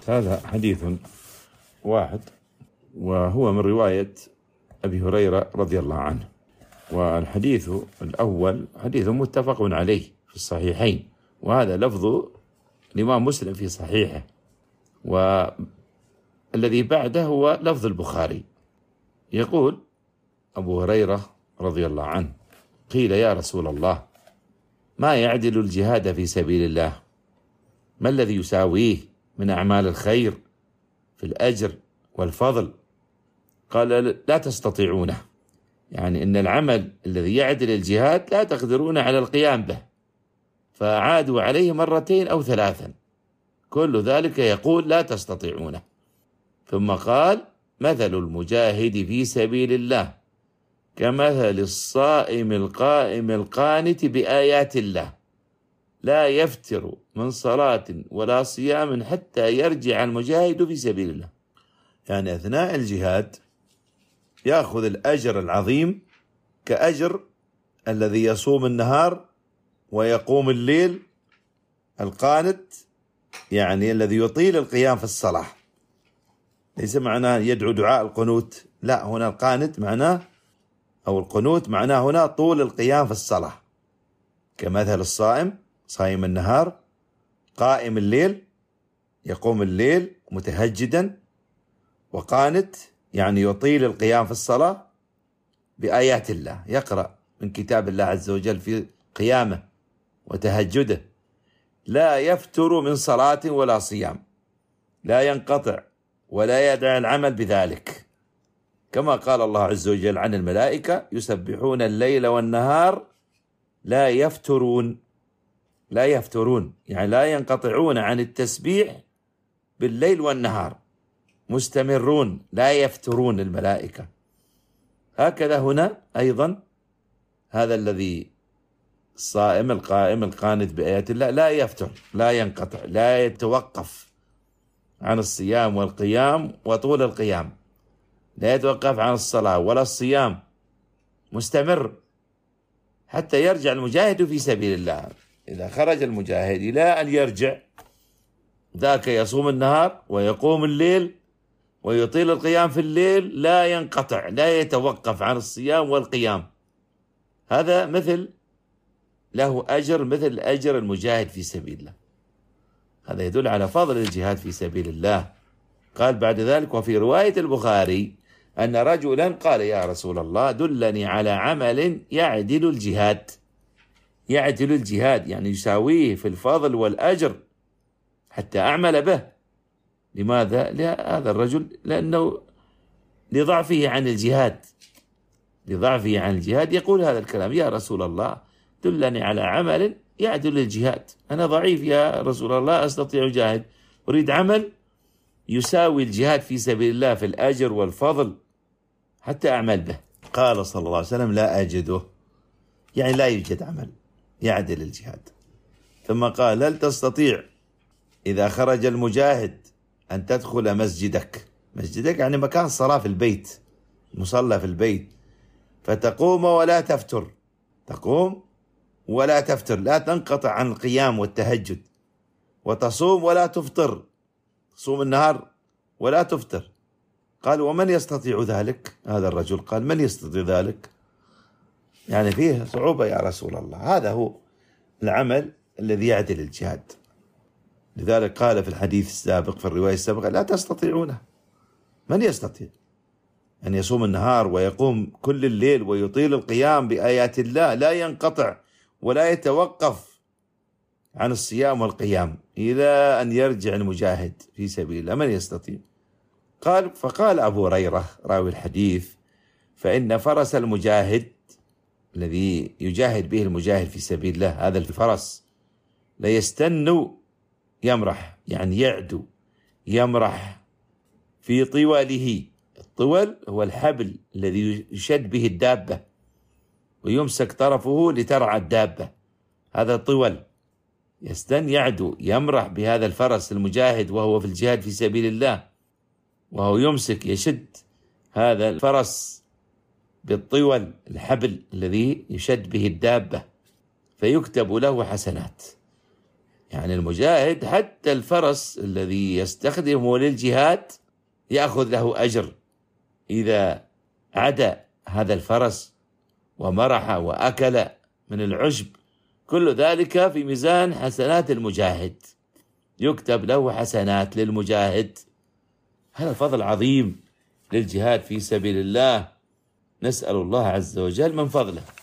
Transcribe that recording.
هذا حديث واحد، وهو من رواية أبي هريرة رضي الله عنه. والحديث الأول حديث متفق عليه في الصحيحين، وهذا لفظ الإمام مسلم في صحيحه، والذي بعده هو لفظ البخاري. يقول أبو هريرة رضي الله عنه: قيل يا رسول الله، ما يعدل الجهاد في سبيل الله؟ ما الذي يساويه من أعمال الخير في الأجر والفضل؟ قال: لا تستطيعونه، يعني إن العمل الذي يعدل الجهاد لا تقدرون على القيام به. فعادوا عليه مرتين أو ثلاثا، كل ذلك يقول لا تستطيعونه. ثم قال: مثل المجاهد في سبيل الله كمثل الصائم القائم القانت بآيات الله، لا يفتر من صلاة ولا صيام حتى يرجع المجاهد في سبيل الله. يعني أثناء الجهاد يأخذ الأجر العظيم كأجر الذي يصوم النهار ويقوم الليل، القانت يعني الذي يطيل القيام في الصلاة. ليس معناه يدعو دعاء القنوت، لا، هنا القانت معناه أو القنوت معناه هنا طول القيام في الصلاة، كمثل الصائم صائم النهار قائم الليل يقوم الليل متهجدا، وقانت يعني يطيل القيام في الصلاة بآيات الله، يقرأ من كتاب الله عز وجل في قيامه وتهجده، لا يفتر من صلاة ولا صيام، لا ينقطع ولا يدع العمل بذلك، كما قال الله عز وجل عن الملائكة: يسبحون الليل والنهار لا يفترون. لا يفترون يعني لا ينقطعون عن التسبيح بالليل والنهار، مستمرون لا يفترون الملائكة. هكذا هنا أيضا هذا الذي الصائم القائم القانت بآيات الله لا يفتر، لا ينقطع، لا يتوقف عن الصيام والقيام وطول القيام، لا يتوقف عن الصلاة ولا الصيام، مستمر حتى يرجع المجاهد في سبيل الله. إذا خرج المجاهد إلى أن يرجع، ذاك يصوم النهار ويقوم الليل ويطيل القيام في الليل، لا ينقطع، لا يتوقف عن الصيام والقيام. هذا مثل له أجر مثل أجر المجاهد في سبيل الله. هذا يدل على فضل الجهاد في سبيل الله. قال بعد ذلك: وفي رواية البخاري أن رجلا قال: يا رسول الله، دلني على عمل يعدل الجهاد. يعدل الجهاد يعني يساويه في الفضل والأجر حتى أعمل به. لماذا؟ لهذا الرجل لأنه لضعفه عن الجهاد، لضعفه عن الجهاد يقول هذا الكلام: يا رسول الله، دلني على عمل يعدل الجهاد. أنا ضعيف يا رسول الله، أستطيع أجاهد، أريد عمل يساوي الجهاد في سبيل الله في الأجر والفضل حتى أعمل به. قال صلى الله عليه وسلم: لا أجده، يعني لا يوجد عمل يعدل الجهاد. ثم قال: هل تستطيع إذا خرج المجاهد أن تدخل مسجدك؟ مسجدك يعني مكان الصلاة في البيت، مصلى في البيت، فتقوم ولا تفتر، تقوم ولا تفتر، لا تنقطع عن القيام والتهجد، وتصوم ولا تفطر، تصوم النهار ولا تفطر. قال: ومن يستطيع ذلك؟ هذا الرجل قال: من يستطيع ذلك؟ يعني فيه صعوبة يا رسول الله. هذا هو العمل الذي يعدل الجهاد. لذلك قال في الحديث السابق في الرواية السابقة: لا تستطيعونه. من يستطيع أن يصوم النهار ويقوم كل الليل ويطيل القيام بآيات الله، لا ينقطع ولا يتوقف عن الصيام والقيام إلى أن يرجع المجاهد في سبيل الله؟ من يستطيع؟ فقال أبو هريرة راوي الحديث: فإن فرس المجاهد الذي يجاهد به المجاهد في سبيل الله، هذا الفرس ليستن يمرح، يعني يعدو يمرح في طوله. الطول هو الحبل الذي يشد به الدابة ويمسك طرفه لترعى الدابة، هذا طول. يستن يعدو يمرح بهذا الفرس المجاهد وهو في الجهاد في سبيل الله، وهو يمسك يشد هذا الفرس بالطول، الحبل الذي يشد به الدابة، فيكتب له حسنات. يعني المجاهد حتى الفرس الذي يستخدمه للجهاد يأخذ له أجر إذا عدا هذا الفرس ومرح وأكل من العشب، كل ذلك في ميزان حسنات المجاهد، يكتب له حسنات للمجاهد. هذا فضل عظيم للجهاد في سبيل الله، نسأل الله عز وجل من فضله.